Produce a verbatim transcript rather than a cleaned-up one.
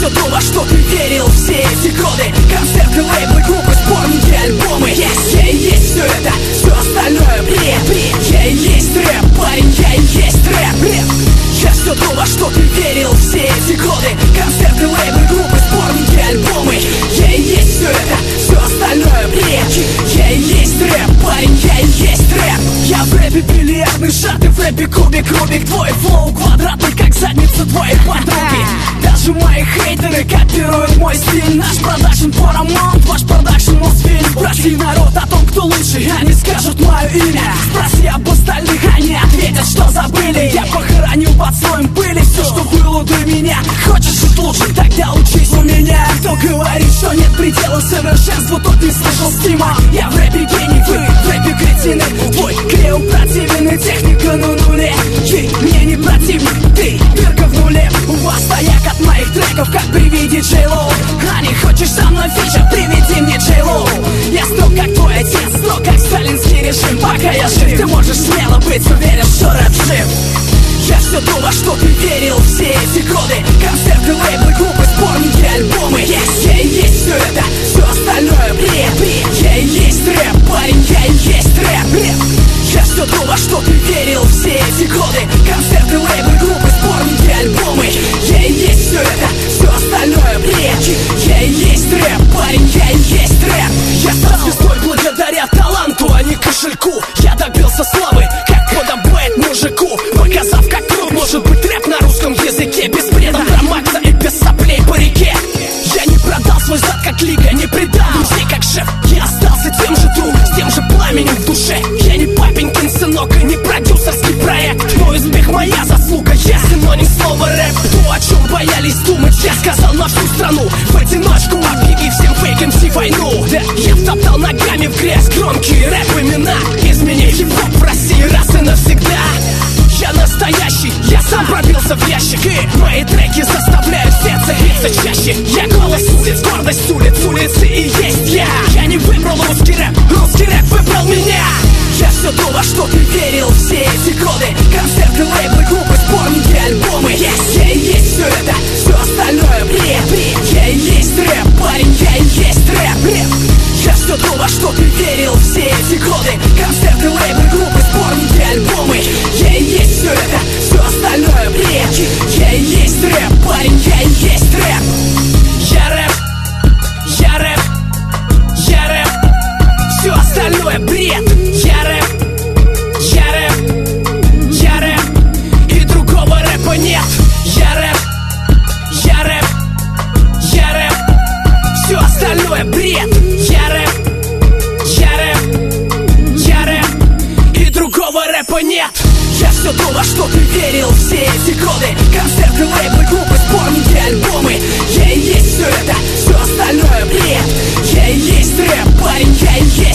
все то, во что ты верил все эти годы. Концерты, лейблы, группы, сборники, альбомы. Yes, я и есть все это, все остальное бред, бред. Я и есть рэп, парень, я и есть рэп, рэп. Я все то, во что ты верил все эти годы. Концерты, лейблы, группы, сборники, альбомы. Я и есть все это, все остальное бред. Я и есть рэп, парень, я и есть рэп. Я в рэпе бильярдный шар, ты в рэпе кубик, рубик. Твой флоу квадратный, как задница твоей подруги. Даже мои хейтеры копируют мой стиль. Наш продакшн Paramount, ваш продакшн Мосфильм. Спроси народ о том, кто лучше, они скажут мое имя. Спроси об остальных, они ответят, что забыли. Я похоронил под слоем пыли все, что было до меня. Хочешь жить лучше, тогда учись у меня. Кто говорит, что нет предела совершенству, тот не слышал стима. Я в рэпе гений, вы в рэпе кретины. Твой клео противен и техника на нуле. Ей, мне не противник, ты дырка в нуле. У вас стояк от моих треков, как при виде Джей-Лоу. А не хочешь со мной фича, приведи мне Джей-Лоу. Я строг, как твой отец, строг, как сталинский режим. Пока я жив, ты можешь смело быть уверен, что рэп жив. Я все то, во что ты верил все эти годы. Концерты, лейблы, группы, сборники, альбомы. Yes, я и есть все это, все остальное бред, бред. Я и есть рэп, парень, я и есть рэп, рэп. Я все то, во что ты верил все эти годы. Концерты, лейблы, группы, сборники, альбомы. Я и есть все это, все остальное бред. Я и есть рэп, парень, я и есть рэп. Я стал звездой благодаря таланту, а не кошельку. Я добился славы, как подобает мужику, показав, как крут может быть рэп на русском языке. Без бреда, драмакса и без соплей по реке. Я не продал свой зад, как лига, не предал друзей, как шеф. Я остался тем же друг, с тем же пламенем в душе. Я не папенькин сынок и не продюсерский проект. Но успех моя заслуга, я синоним слова рэп. То, о чем боялись думать, я сказал на всю страну. В одиночку объявив всем фейк эм си войну. Да, я втоптал ногами в грязь громкие рэп-имена, изменив хип-хоп в России раз и навсегда. Я настоящий, я сам пробился в ящик. И мои треки заставляют сердце биться чаще. Я голос улиц, гордость улиц, улицы и есть я. Я не выбрал русский рэп, русский рэп выбрал меня. Я все то, во что ты верил все эти годы. Концерты, лейблы, группы, сборники, альбомы. Yes, я и есть все это, все остальное бред, бред. Я и есть рэп, парень, я и есть рэп, рэп. Я все то, во что ты верил все эти годы. Концерты, лейблы, группы, сборники, альбомы. Я и есть все это, все остальное бред. Я и есть рэп, парень, я и есть рэп. Я рэп, я рэп, я рэп. Все остальное бред. Я рэп, я рэп, я рэп. И другого рэпа нет. Я рэп, я рэп, я рэп. Все остальное бред. Я рэп, я рэп, я рэп. И другого рэпа нет. Я все то, во что ты верил все эти годы. Концерты, лейблы, группы, сборники, альбомы. Я и есть все это, все остальное бред. Я и есть рэп, парень, я и есть